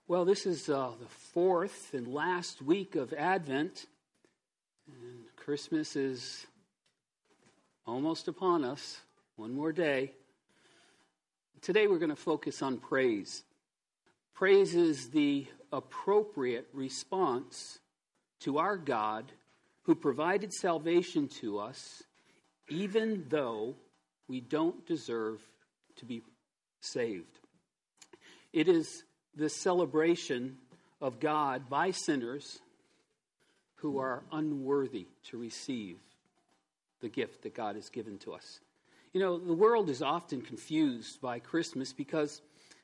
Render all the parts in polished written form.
Well, this is the fourth and last week of Advent, and Christmas is almost upon us. One more day. Today we're going to focus on praise. Praise is the appropriate response to our God who provided salvation to us, even though we don't deserve to be saved. It is the celebration of God by sinners who are unworthy to receive the gift that God has given to us. You know, the world is often confused by Christmas because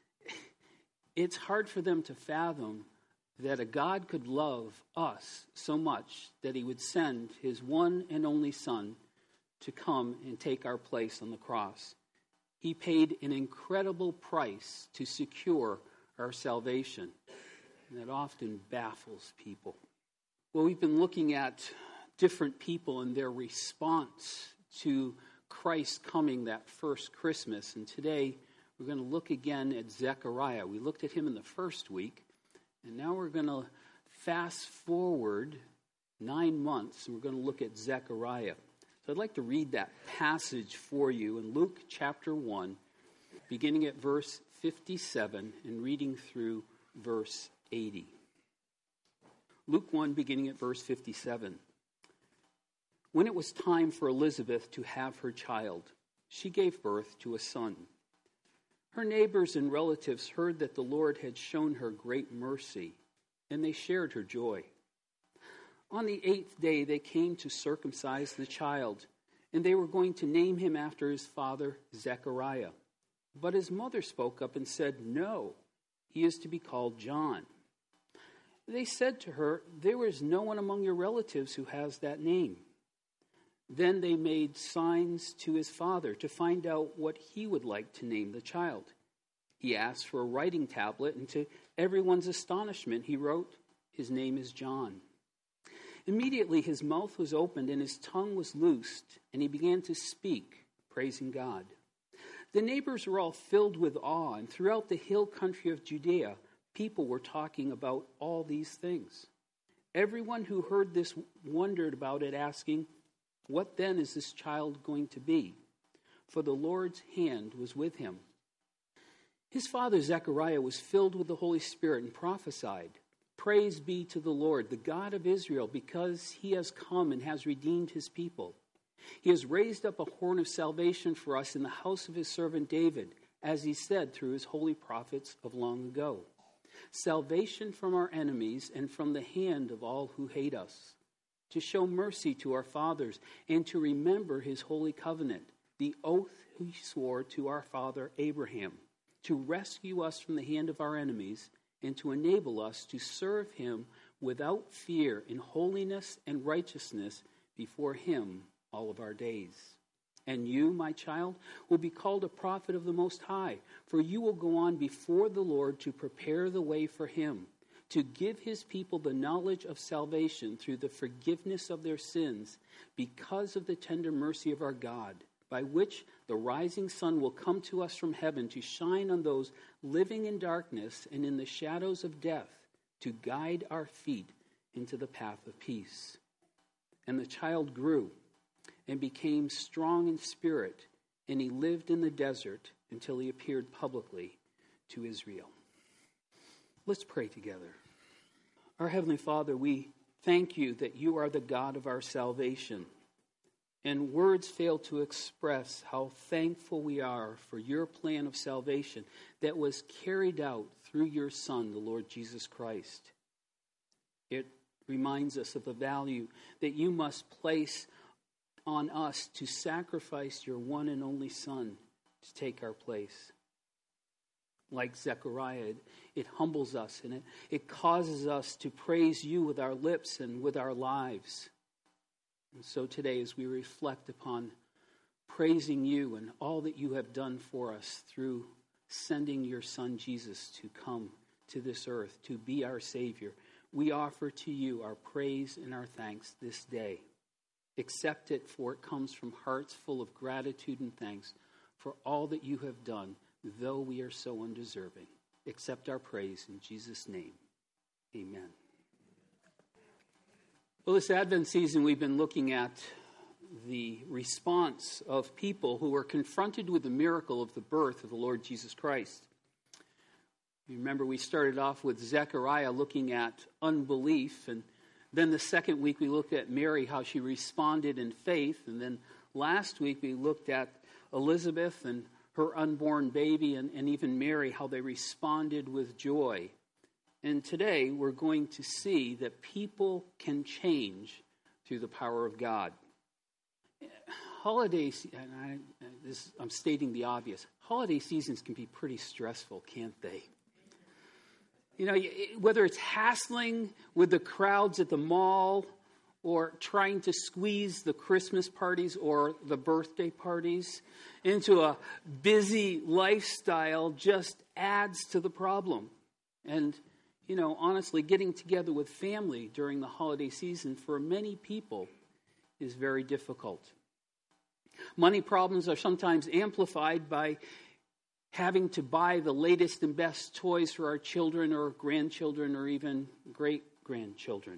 it's hard for them to fathom that a God could love us so much that he would send his one and only Son to come and take our place on the cross. He paid an incredible price to secure our salvation. And that often baffles people. Well, we've been looking at different people and their response to Christ coming that first Christmas. And today we're going to look again at Zechariah. We looked at him in the first week. And now we're going to fast forward 9 months. And we're going to look at Zechariah. So I'd like to read that passage for you in Luke chapter 1, beginning at verse 57 and reading through verse 80. Luke 1, beginning at verse 57. When it was time for Elizabeth to have her child, she gave birth to a son. Her neighbors and relatives heard that the Lord had shown her great mercy, and they shared her joy. On the 8th day they came to circumcise the child, and they were going to name him after his father Zechariah. But his mother spoke up and said, "No, he is to be called John." They said to her, "There is no one among your relatives who has that name." Then they made signs to his father to find out what he would like to name the child. He asked for a writing tablet, and to everyone's astonishment, he wrote, "His name is John." Immediately his mouth was opened and his tongue was loosed, and he began to speak, praising God. The neighbors were all filled with awe, and throughout the hill country of Judea, people were talking about all these things. Everyone who heard this wondered about it, asking, "What then is this child going to be?" For the Lord's hand was with him. His father Zechariah was filled with the Holy Spirit and prophesied, "Praise be to the Lord, the God of Israel, because he has come and has redeemed his people. He has raised up a horn of salvation for us in the house of his servant David, as he said through his holy prophets of long ago. Salvation from our enemies and from the hand of all who hate us, to show mercy to our fathers and to remember his holy covenant, the oath he swore to our father Abraham, to rescue us from the hand of our enemies and to enable us to serve him without fear in holiness and righteousness before him all of our days. And you, my child, will be called a prophet of the Most High, for you will go on before the Lord to prepare the way for him, to give his people the knowledge of salvation through the forgiveness of their sins, because of the tender mercy of our God, by which the rising sun will come to us from heaven to shine on those living in darkness and in the shadows of death, to guide our feet into the path of peace." And the child grew and became strong in spirit, and he lived in the desert until he appeared publicly to Israel. Let's pray together. Our Heavenly Father, we thank you that you are the God of our salvation, and words fail to express how thankful we are for your plan of salvation that was carried out through your Son, the Lord Jesus Christ. It reminds us of the value that you must place on us to sacrifice your one and only Son to take our place. Like Zechariah, it humbles us and it causes us to praise you with our lips and with our lives. And so today, as we reflect upon praising you and all that you have done for us through sending your Son Jesus to come to this earth, to be our Savior, we offer to you our praise and our thanks this day. Accept it, for it comes from hearts full of gratitude and thanks for all that you have done, though we are so undeserving. accept our praise in Jesus' name. Amen. Well, this Advent season, we've been looking at the response of people who were confronted with the miracle of the birth of the Lord Jesus Christ. You remember we started off with Zechariah looking at unbelief, and then the second week we looked at Mary, how she responded in faith, and then last week we looked at Elizabeth and her unborn baby, and even Mary, how they responded with joy. And today we're going to see that people can change through the power of God. Holidays, I'm stating the obvious, holiday seasons can be pretty stressful, can't they? You know, whether it's hassling with the crowds at the mall or trying to squeeze the Christmas parties or the birthday parties into a busy lifestyle just adds to the problem. And, you know, honestly, getting together with family during the holiday season for many people is very difficult. Money problems are sometimes amplified by having to buy the latest and best toys for our children or grandchildren or even great-grandchildren.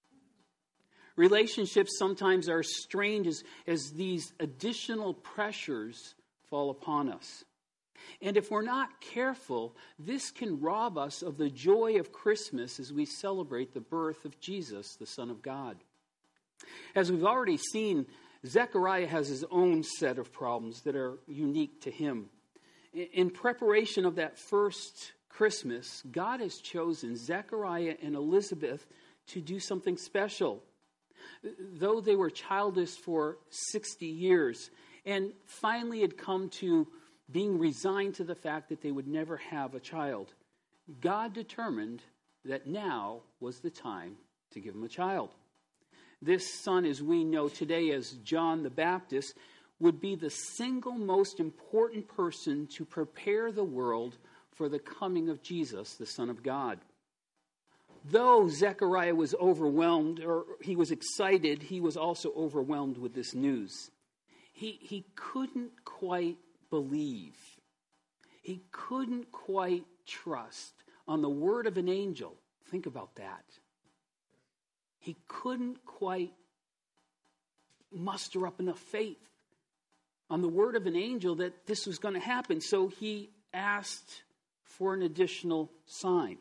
Relationships sometimes are strained as these additional pressures fall upon us. And if we're not careful, this can rob us of the joy of Christmas as we celebrate the birth of Jesus, the Son of God. As we've already seen, Zechariah has his own set of problems that are unique to him. In preparation of that first Christmas, God has chosen Zechariah and Elizabeth to do something special. Though they were childless for 60 years and finally had come to being resigned to the fact that they would never have a child, God determined that now was the time to give them a child. This son, as we know today as John the Baptist, would be the single most important person to prepare the world for the coming of Jesus, the Son of God. Though Zechariah was overwhelmed, or he was excited, he was also overwhelmed with this news. He couldn't quite believe. He couldn't quite trust on the word of an angel. Think about that. He couldn't quite muster up enough faith on the word of an angel that this was going to happen. So he asked for an additional sign.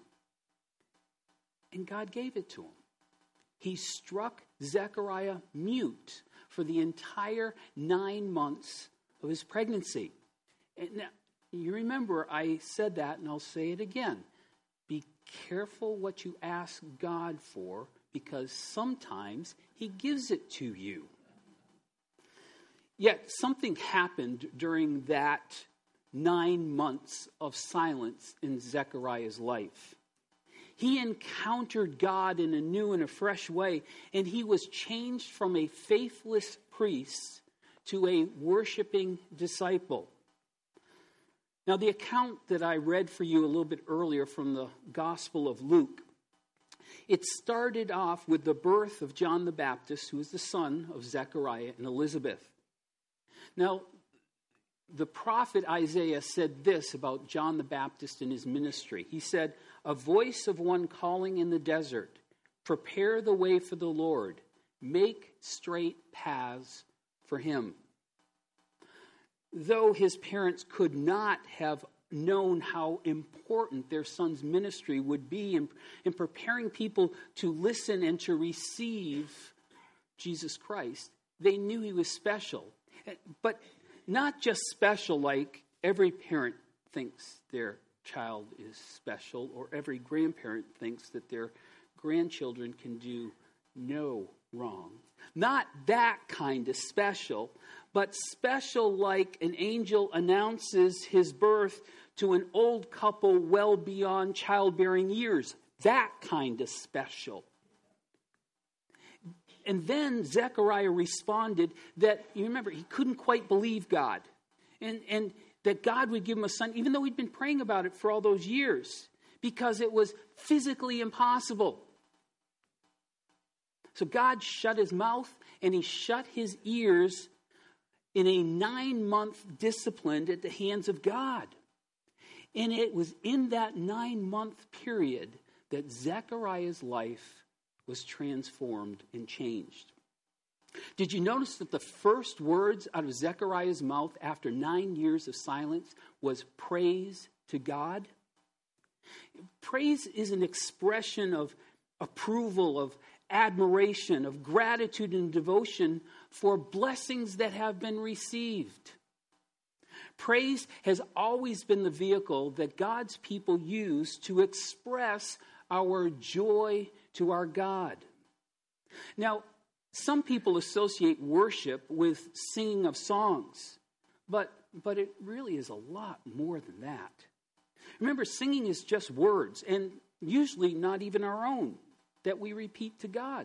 And God gave it to him. He struck Zechariah mute for the entire 9 months of his pregnancy. And now, you remember I said that, and I'll say it again. Be careful what you ask God for, because sometimes he gives it to you. Yet something happened during that 9 months of silence in Zechariah's life. He encountered God in a new and a fresh way, and he was changed from a faithless priest to a worshiping disciple. Now, the account that I read for you a little bit earlier from the Gospel of Luke, it started off with the birth of John the Baptist, who was the son of Zechariah and Elizabeth. Now, the prophet Isaiah said this about John the Baptist and his ministry. He said, "A voice of one calling in the desert, prepare the way for the Lord, make straight paths for him." Though his parents could not have known how important their son's ministry would be in preparing people to listen and to receive Jesus Christ, they knew he was special. But not just special like every parent thinks their child is special, or every grandparent thinks that their grandchildren can do no wrong. Not that kind of special, but special like an angel announces his birth to an old couple well beyond childbearing years. That kind of special. And then Zechariah responded that, you remember, he couldn't quite believe God. And that God would give him a son, even though he'd been praying about it for all those years, because it was physically impossible. So God shut his mouth and he shut his ears in a 9-month discipline at the hands of God. And it was in that 9-month period that Zechariah's life was transformed and changed. Did you notice that the first words out of Zechariah's mouth after 9 years of silence was praise to God? Praise is an expression of approval, of admiration, of gratitude and devotion for blessings that have been received. Praise has always been the vehicle that God's people use to express our joy to our God. Now, some people associate worship with singing of songs, but it really is a lot more than that. Remember, singing is just words, and usually not even our own, that we repeat to God.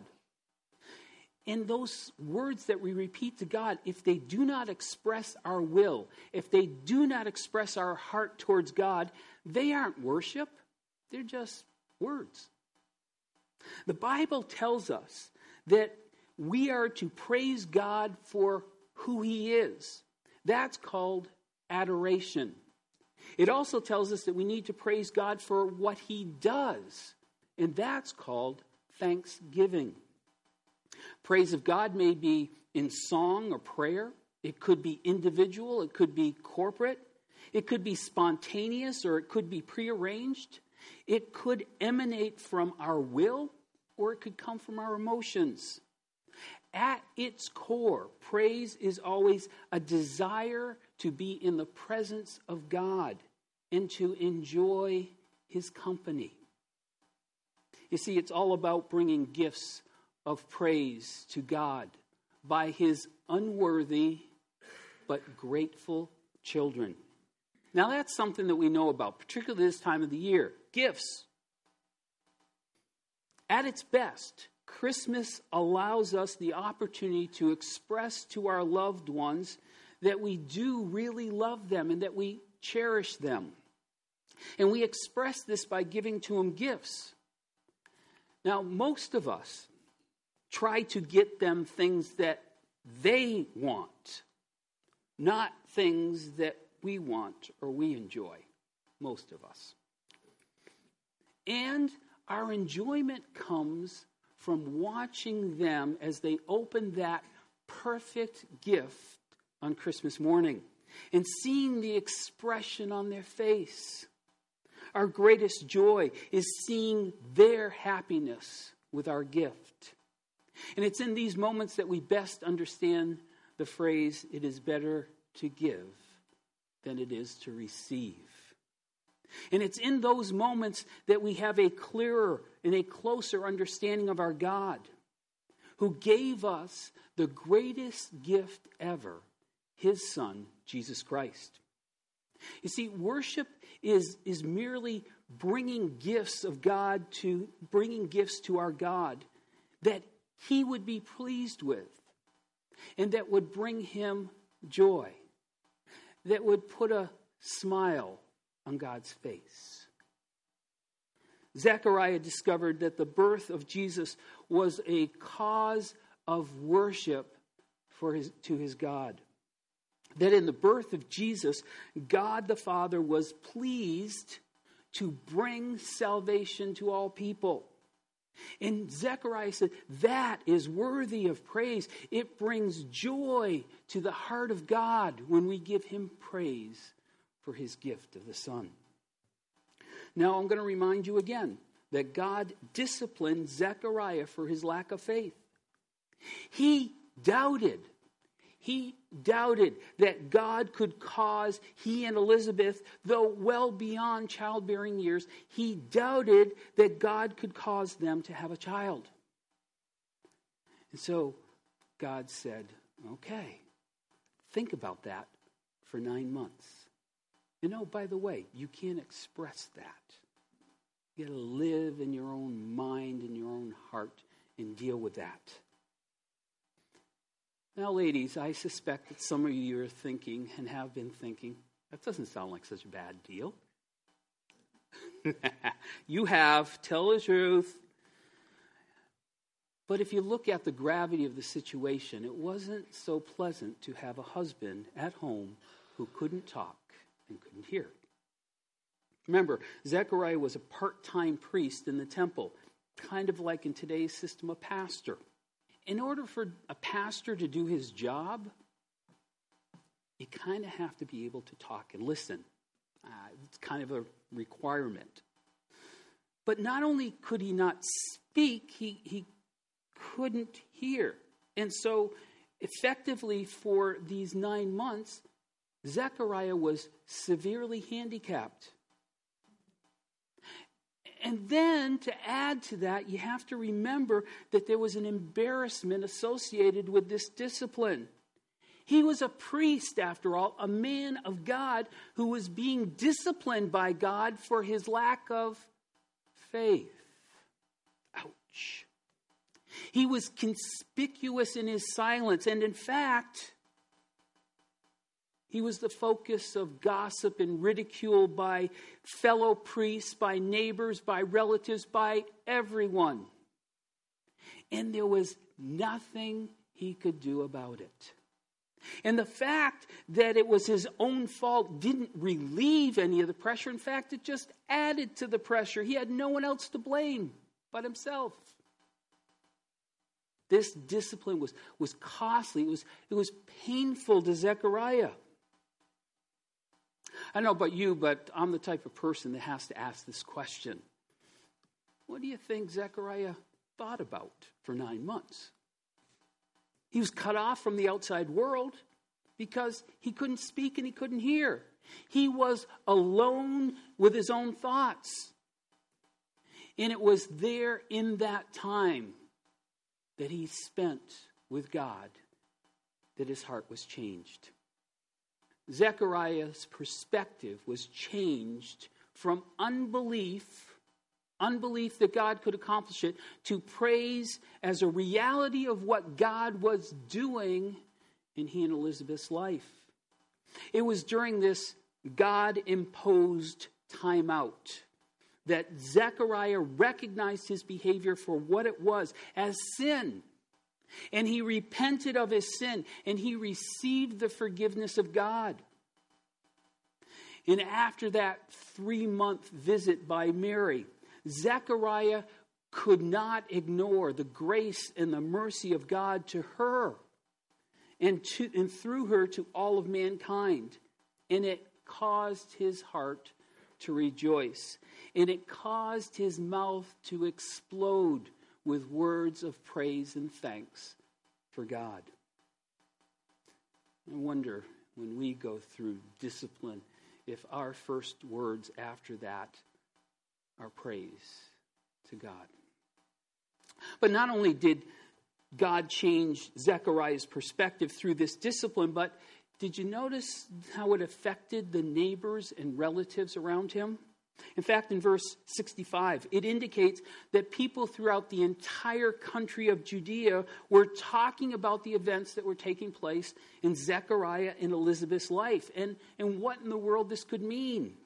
And those words that we repeat to God, if they do not express our will, if they do not express our heart towards God, they aren't worship. They're just words. The Bible tells us that we are to praise God for who He is. That's called adoration. It also tells us that we need to praise God for what He does, and that's called thanksgiving. Praise of God may be in song or prayer. It could be individual. It could be corporate. It could be spontaneous, or it could be prearranged. It could emanate from our will, or it could come from our emotions. At its core, praise is always a desire to be in the presence of God and to enjoy His company. You see, it's all about bringing gifts of praise to God by His unworthy but grateful children. Now, that's something that we know about, particularly this time of the year. Gifts. At its best, Christmas allows us the opportunity to express to our loved ones that we do really love them and that we cherish them. And we express this by giving to them gifts. Now, most of us try to get them things that they want, not things that we want or we enjoy, most of us. And our enjoyment comes from watching them as they open that perfect gift on Christmas morning and seeing the expression on their face. Our greatest joy is seeing their happiness with our gift. And it's in these moments that we best understand the phrase, "It is better to give than it is to receive." And it's in those moments that we have a clearer and a closer understanding of our God, who gave us the greatest gift ever, His Son, Jesus Christ. You see, worship is merely bringing gifts of God to, bringing gifts to our God that He would be pleased with and that would bring Him joy, that would put a smile on God's face. Zechariah discovered that the birth of Jesus was a cause of worship to his God. That in the birth of Jesus, God the Father was pleased to bring salvation to all people. And Zechariah said, that is worthy of praise. It brings joy to the heart of God when we give Him praise for His gift of the Son. Now, I'm going to remind you again that God disciplined Zechariah for his lack of faith. He doubted that God could cause he and Elizabeth, though well beyond childbearing years, he doubted that God could cause them to have a child. And so God said, okay, think about that for 9 months. And oh, by the way, you can't express that. You got to live in your own mind, in your own heart, and deal with that. Now, ladies, I suspect that some of you are thinking and have been thinking, that doesn't sound like such a bad deal. You have, tell the truth. But if you look at the gravity of the situation, it wasn't so pleasant to have a husband at home who couldn't talk and couldn't hear. Remember, Zechariah was a part-time priest in the temple, kind of like in today's system, a pastor. In order for a pastor to do his job, you kind of have to be able to talk and listen. It's kind of a requirement. But not only could he not speak, he couldn't hear. And so, effectively, for these 9 months, Zechariah was severely handicapped. And then, to add to that, you have to remember that there was an embarrassment associated with this discipline. He was a priest, after all, a man of God who was being disciplined by God for his lack of faith. Ouch. He was conspicuous in his silence, and in fact, he was the focus of gossip and ridicule by fellow priests, by neighbors, by relatives, by everyone. And there was nothing he could do about it. And the fact that it was his own fault didn't relieve any of the pressure. In fact, it just added to the pressure. He had no one else to blame but himself. This discipline was costly. It was painful to Zechariah. I don't know about you, but I'm the type of person that has to ask this question. What do you think Zechariah thought about for 9 months? He was cut off from the outside world because he couldn't speak and he couldn't hear. He was alone with his own thoughts. And it was there in that time that he spent with God that his heart was changed. Zechariah's perspective was changed from unbelief that God could accomplish it, to praise as a reality of what God was doing in he and Elizabeth's life. It was during this God-imposed timeout that Zechariah recognized his behavior for what it was, as sin. And he repented of his sin, and he received the forgiveness of God. And after that 3-month visit by Mary, Zechariah could not ignore the grace and the mercy of God to her and through her to all of mankind. And it caused his heart to rejoice. And it caused his mouth to explode with words of praise and thanks for God. I wonder, when we go through discipline, if our first words after that are praise to God. But not only did God change Zechariah's perspective through this discipline, but did you notice how it affected the neighbors and relatives around him? In fact, in verse 65, it indicates that people throughout the entire country of Judea were talking about the events that were taking place in Zechariah and Elizabeth's life, and what in the world this could mean.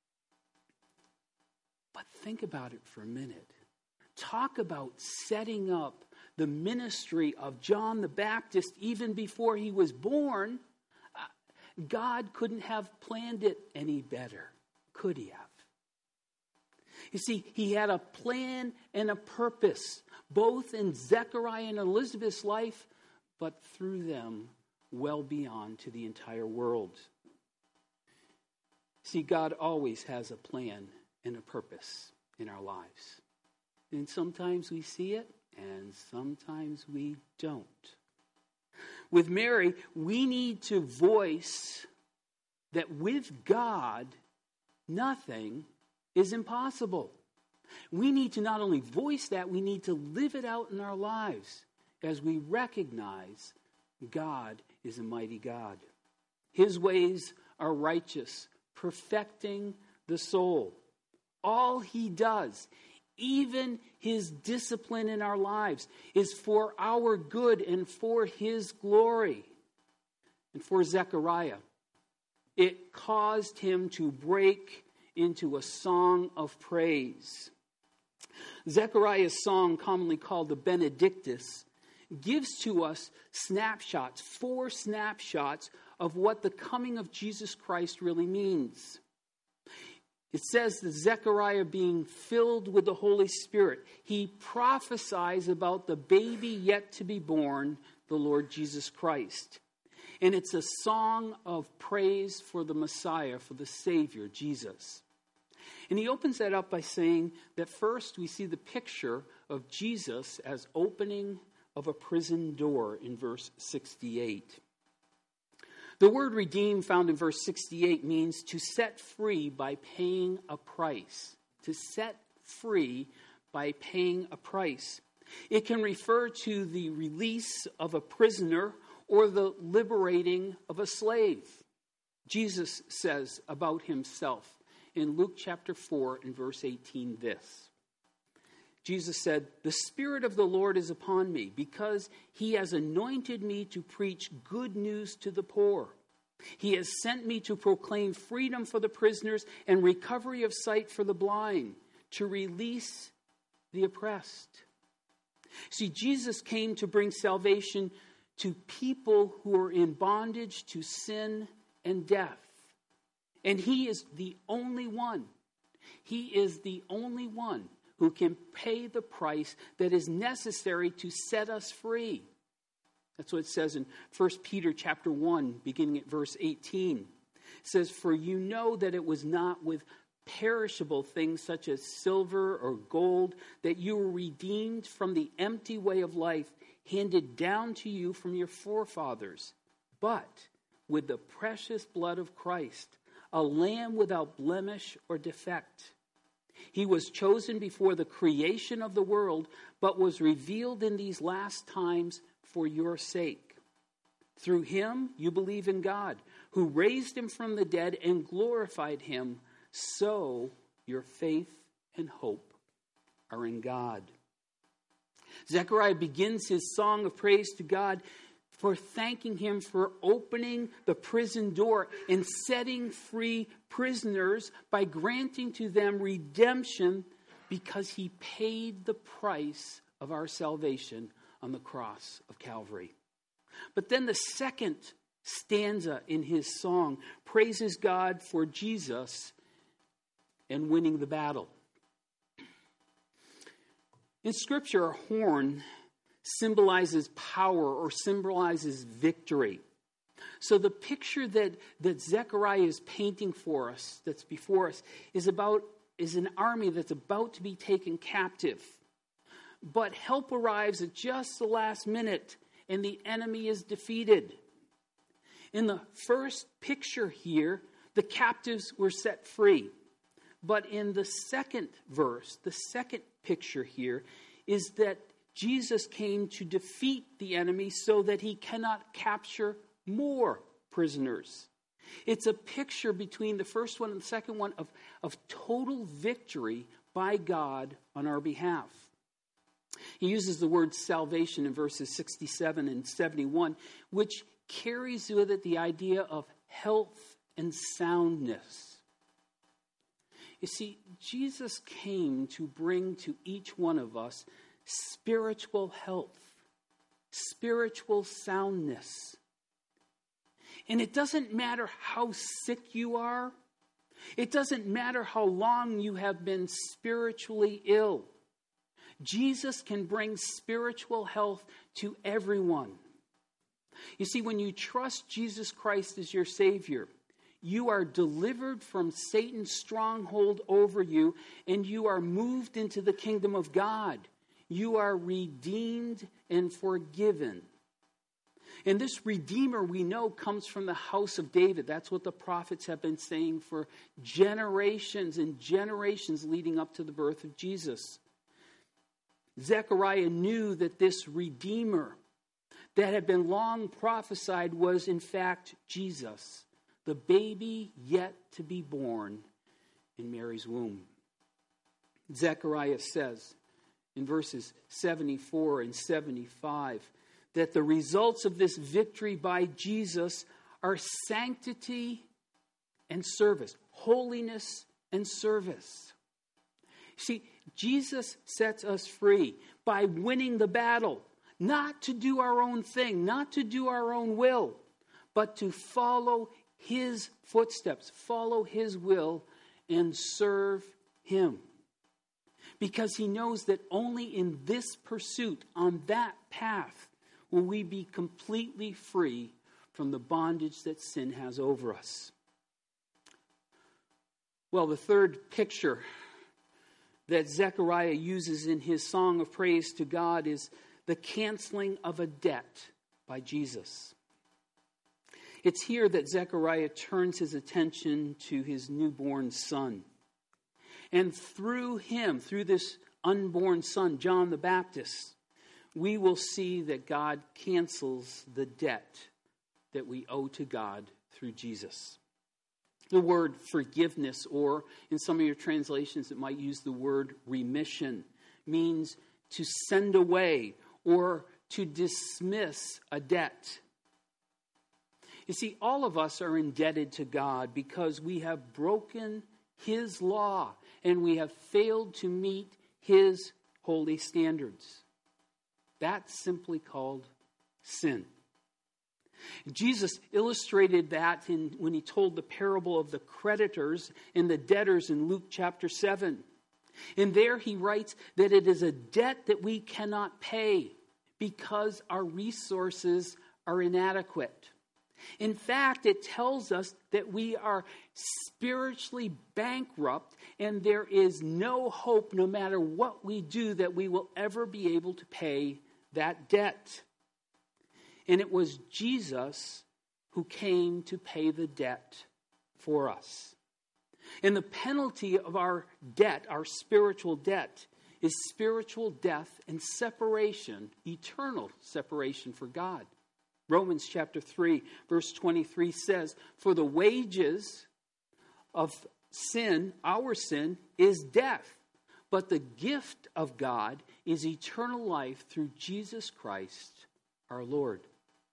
But think about it for a minute. Talk about setting up the ministry of John the Baptist even before he was born. God couldn't have planned it any better, could he have? You see, he had a plan and a purpose, both in Zechariah and Elizabeth's life, but through them, well beyond to the entire world. See, God always has a plan and a purpose in our lives. And sometimes we see it, and sometimes we don't. With Mary, we need to voice that with God, nothing is impossible. We need to not only voice that, we need to live it out in our lives as we recognize God is a mighty God. His ways are righteous, perfecting the soul. All he does, even his discipline in our lives, is for our good and for his glory. And for Zechariah, it caused him to break into a song of praise. Zechariah's song, commonly called the Benedictus, gives to us snapshots, 4 snapshots of what the coming of Jesus Christ really means. It says that Zechariah, being filled with the Holy Spirit, he prophesies about the baby yet to be born, the Lord Jesus Christ. And it's a song of praise for the Messiah, for the Savior, Jesus. And he opens that up by saying that first we see the picture of Jesus as opening of a prison door in verse 68. The word redeem found in verse 68 means to set free by paying a price. To set free by paying a price. It can refer to the release of a prisoner or the liberating of a slave. Jesus says about himself in Luke chapter 4 and verse 18 this. Jesus said, "The Spirit of the Lord is upon me, because he has anointed me to preach good news to the poor. He has sent me to proclaim freedom for the prisoners and recovery of sight for the blind, to release the oppressed." See, Jesus came to bring salvation to people who are in bondage to sin and death. And he is the only one. He is the only one who can pay the price that is necessary to set us free. That's what it says in 1 Peter chapter 1, beginning at verse 18. It says, "For you know that it was not with perishable things such as silver or gold that you were redeemed from the empty way of life handed down to you from your forefathers, but with the precious blood of Christ, a lamb without blemish or defect. He was chosen before the creation of the world, but was revealed in these last times for your sake. Through him you believe in God, who raised him from the dead and glorified him, so your faith and hope are in God." Zechariah begins his song of praise to God for thanking him for opening the prison door and setting free prisoners by granting to them redemption because he paid the price of our salvation on the cross of Calvary. But then the second stanza in his song praises God for Jesus and winning the battle. In Scripture, a horn symbolizes power or symbolizes victory. So the picture that Zechariah is painting for us, that's before us, is an army that's about to be taken captive. But help arrives at just the last minute, and the enemy is defeated. In the first picture here, the captives were set free. But in the second verse, the second picture here, is that Jesus came to defeat the enemy so that he cannot capture more prisoners. It's a picture between the first one and the second one of total victory by God on our behalf. He uses the word salvation in verses 67 and 71, which carries with it the idea of health and soundness. You see, Jesus came to bring to each one of us spiritual health, spiritual soundness. And it doesn't matter how sick you are. It doesn't matter how long you have been spiritually ill. Jesus can bring spiritual health to everyone. You see, when you trust Jesus Christ as your Savior, you are delivered from Satan's stronghold over you, and you are moved into the kingdom of God. You are redeemed and forgiven. And this Redeemer, we know, comes from the house of David. That's what the prophets have been saying for generations and generations leading up to the birth of Jesus. Zechariah knew that this Redeemer that had been long prophesied was in fact Jesus, the baby yet to be born in Mary's womb. Zechariah says in verses 74 and 75 that the results of this victory by Jesus are sanctity and service, holiness and service. See, Jesus sets us free by winning the battle, not to do our own thing, not to do our own will, but to follow his footsteps, follow his will, and serve him. Because he knows that only in this pursuit, on that path, will we be completely free from the bondage that sin has over us. Well, the third picture that Zechariah uses in his song of praise to God is the canceling of a debt by Jesus. It's here that Zechariah turns his attention to his newborn son. And through him, through this unborn son, John the Baptist, we will see that God cancels the debt that we owe to God through Jesus. The word forgiveness, or in some of your translations it might use the word remission, means to send away or to dismiss a debt. You see, all of us are indebted to God because we have broken his law and we have failed to meet his holy standards. That's simply called sin. Jesus illustrated that when he told the parable of the creditors and the debtors in Luke chapter 7. And there he writes that it is a debt that we cannot pay because our resources are inadequate. In fact, it tells us that we are spiritually bankrupt and there is no hope, no matter what we do, that we will ever be able to pay that debt. And it was Jesus who came to pay the debt for us. And the penalty of our debt, our spiritual debt, is spiritual death and separation, eternal separation for God. Romans chapter 3, verse 23 says, "For the wages of sin, our sin, is death. But the gift of God is eternal life through Jesus Christ our Lord."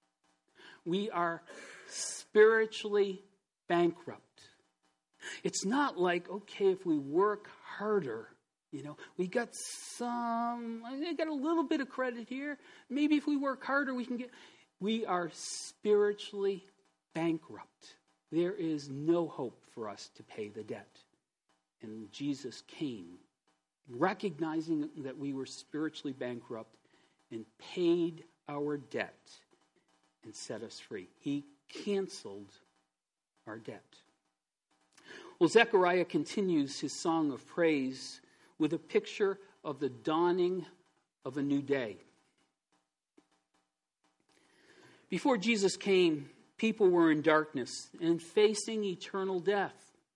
We are spiritually bankrupt. It's not like, okay, if we work harder, we got I got a little bit of credit here. Maybe if we work harder, we can get... We are spiritually bankrupt. There is no hope for us to pay the debt. And Jesus came, recognizing that we were spiritually bankrupt, and paid our debt and set us free. He canceled our debt. Well, Zechariah continues his song of praise with a picture of the dawning of a new day. Before Jesus came, people were in darkness and facing eternal death.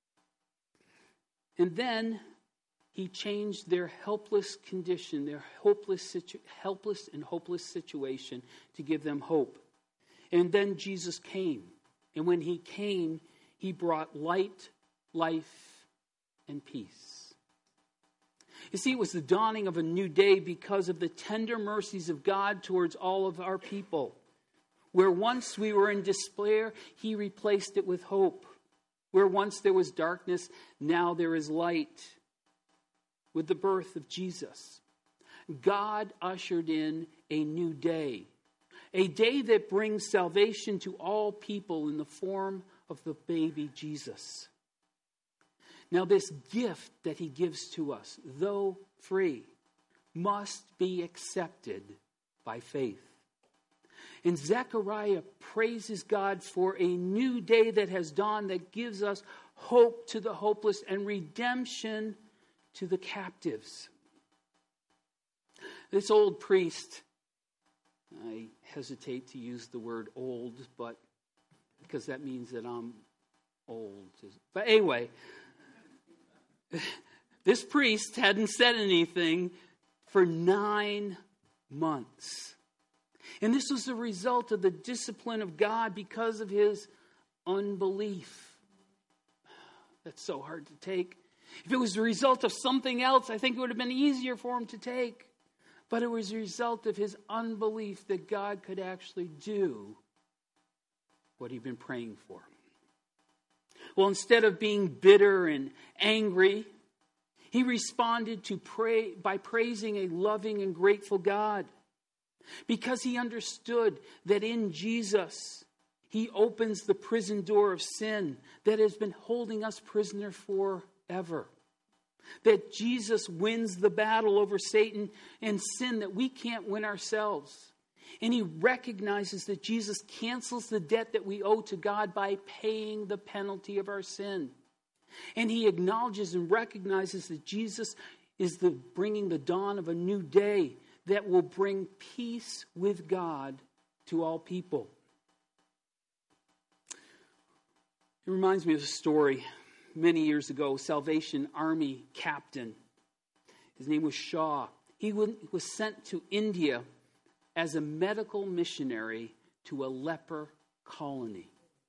And then he changed their helpless condition, their helpless and hopeless situation, to give them hope. And then Jesus came. And when he came, he brought light, life, and peace. You see, it was the dawning of a new day because of the tender mercies of God towards all of our people. Where once we were in despair, he replaced it with hope. Where once there was darkness, now there is light. With the birth of Jesus, God ushered in a new day. A day that brings salvation to all people in the form of the baby Jesus. Now this gift that he gives to us, though free, must be accepted by faith. And Zechariah praises God for a new day that has dawned that gives us hope to the hopeless and redemption to the captives. This old priest, I hesitate to use the word old, but because that means that I'm old. But anyway, this priest hadn't said anything for 9 months. And this was the result of the discipline of God because of his unbelief. That's so hard to take. If it was the result of something else, I think it would have been easier for him to take. But it was the result of his unbelief that God could actually do what he'd been praying for. Well, instead of being bitter and angry, he responded by praising a loving and grateful God. Because he understood that in Jesus, he opens the prison door of sin that has been holding us prisoner for forever. That Jesus wins the battle over Satan and sin that we can't win ourselves. And he recognizes that Jesus cancels the debt that we owe to God by paying the penalty of our sin. And he acknowledges and recognizes that Jesus is bringing the dawn of a new day that will bring peace with God to all people. It reminds me of a story many years ago. Salvation Army captain, his name was Shaw. He was sent to India as a medical missionary to a leper colony.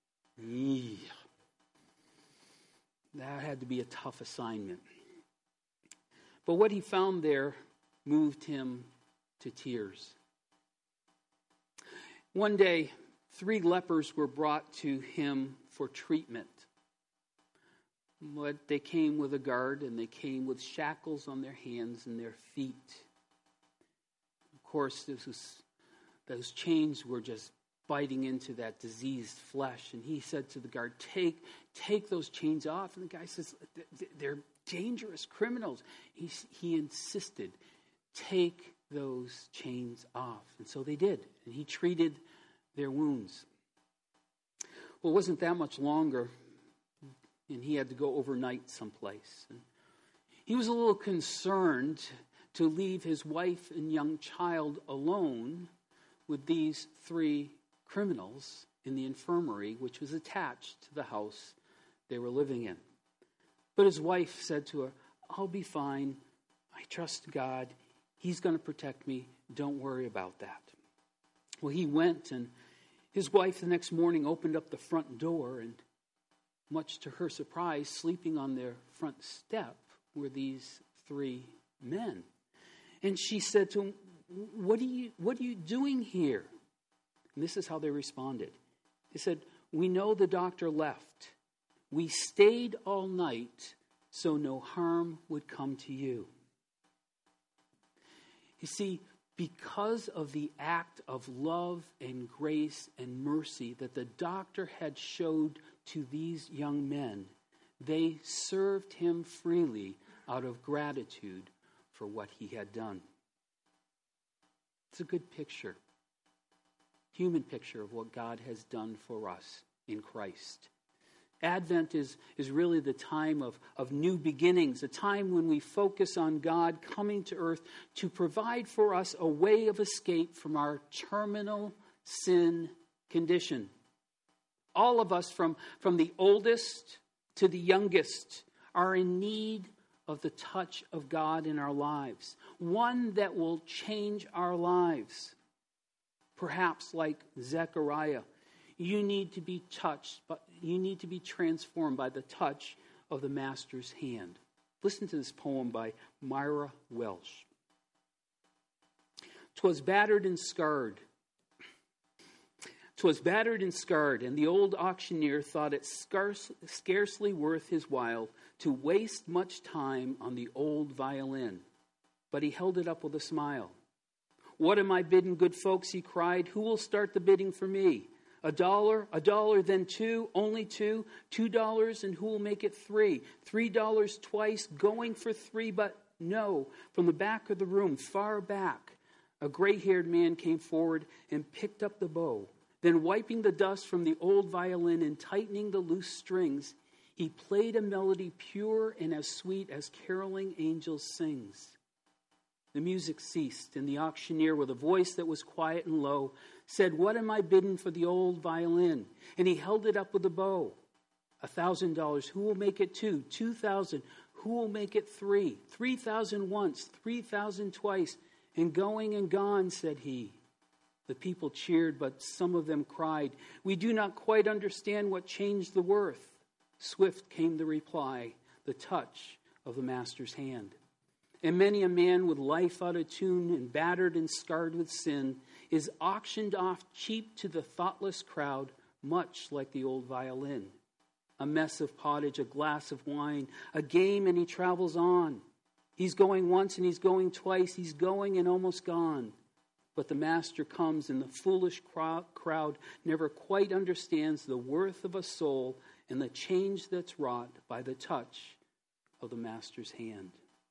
That had to be a tough assignment. But what he found there moved him to tears. One day, 3 lepers were brought to him for treatment. But they came with a guard, and they came with shackles on their hands and their feet. Of course, those chains were just biting into that diseased flesh. And he said to the guard, take those chains off. And the guy says, they're dangerous criminals. He insisted, take those chains off. And so they did. And he treated their wounds. Well, it wasn't that much longer, and he had to go overnight someplace. And he was a little concerned to leave his wife and young child alone with these 3 criminals in the infirmary, which was attached to the house they were living in. But his wife said to her, I'll be fine. I trust God. He's going to protect me. Don't worry about that. Well, he went, and his wife the next morning opened up the front door, and much to her surprise, sleeping on their front step were these 3 men. And she said to him, what are you doing here? And this is how they responded. They said, we know the doctor left. We stayed all night so no harm would come to you. You see, because of the act of love and grace and mercy that the doctor had showed to these young men, they served him freely out of gratitude for what he had done. It's a good picture, human picture of what God has done for us in Christ. Advent is really the time of new beginnings, a time when we focus on God coming to earth to provide for us a way of escape from our terminal sin condition. All of us, from the oldest to the youngest, are in need of the touch of God in our lives, one that will change our lives. Perhaps like Zechariah, you need to be touched, but you need to be transformed by the touch of the Master's hand. Listen to this poem by Myra Welsh. "'Twas battered and scarred. 'Twas battered and scarred, and the old auctioneer thought it scarcely worth his while to waste much time on the old violin. But he held it up with a smile. "'What am I bidding, good folks?' he cried. "'Who will start the bidding for me? $1, then $2, only $2, and who will make it $3? $3 twice, going for $3, but no." From the back of the room, far back, a gray-haired man came forward and picked up the bow. Then, wiping the dust from the old violin and tightening the loose strings, he played a melody pure and as sweet as caroling angels sings. The music ceased, and the auctioneer, with a voice that was quiet and low, said, "What am I bidding for the old violin?" And he held it up with the bow. $1,000. Who will make it 2? 2,000. Who will make it 3? 3,000 once, 3,000 twice. And going and gone, said he. The people cheered, but some of them cried, "We do not quite understand what changed the worth." Swift came the reply, the touch of the Master's hand. And many a man with life out of tune and battered and scarred with sin is auctioned off cheap to the thoughtless crowd, much like the old violin. A mess of pottage, a glass of wine, a game, and he travels on. He's going once and he's going twice. He's going and almost gone. But the Master comes, and the foolish crowd never quite understands the worth of a soul and the change that's wrought by the touch of the Master's hand.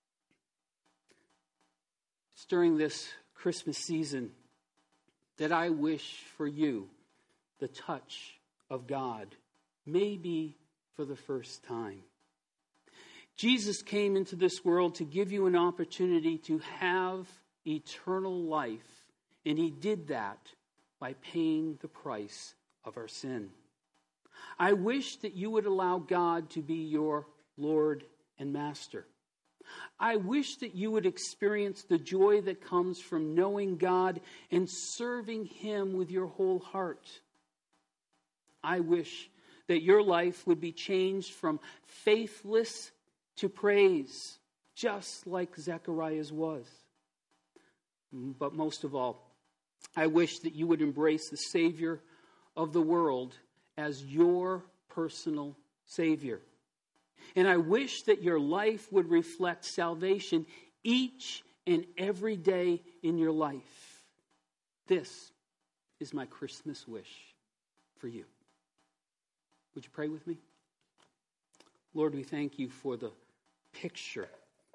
It's during this Christmas season that I wish for you the touch of God, maybe for the first time. Jesus came into this world to give you an opportunity to have eternal life, and he did that by paying the price of our sin. I wish that you would allow God to be your Lord and Master. I wish that you would experience the joy that comes from knowing God and serving him with your whole heart. I wish that your life would be changed from faithless to praise, just like Zechariah's was. But most of all, I wish that you would embrace the Savior of the world as your personal Savior. And I wish that your life would reflect salvation each and every day in your life. This is my Christmas wish for you. Would you pray with me? Lord, we thank you for the picture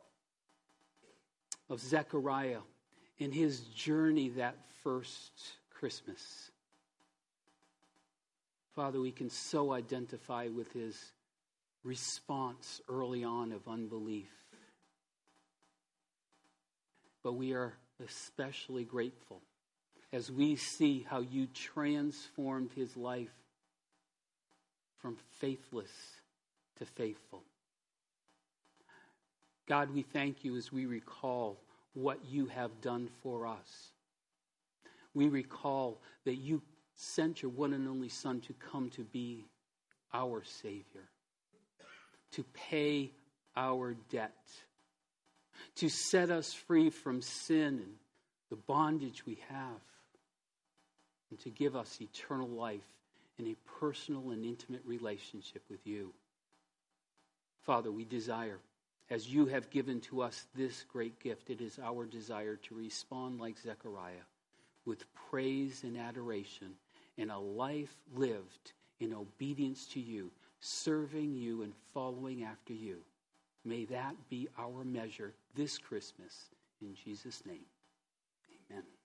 of Zechariah in his journey that first Christmas. Father, we can so identify with his response early on of unbelief. But we are especially grateful as we see how you transformed his life from faithless to faithful. God, we thank you as we recall what you have done for us. We recall that you sent your one and only Son to come to be our Savior, to pay our debt, to set us free from sin and the bondage we have, and to give us eternal life in a personal and intimate relationship with you. Father, we desire, as you have given to us this great gift, it is our desire to respond like Zechariah with praise and adoration and a life lived in obedience to you, serving you and following after you. May that be our measure this Christmas. In Jesus' name, amen.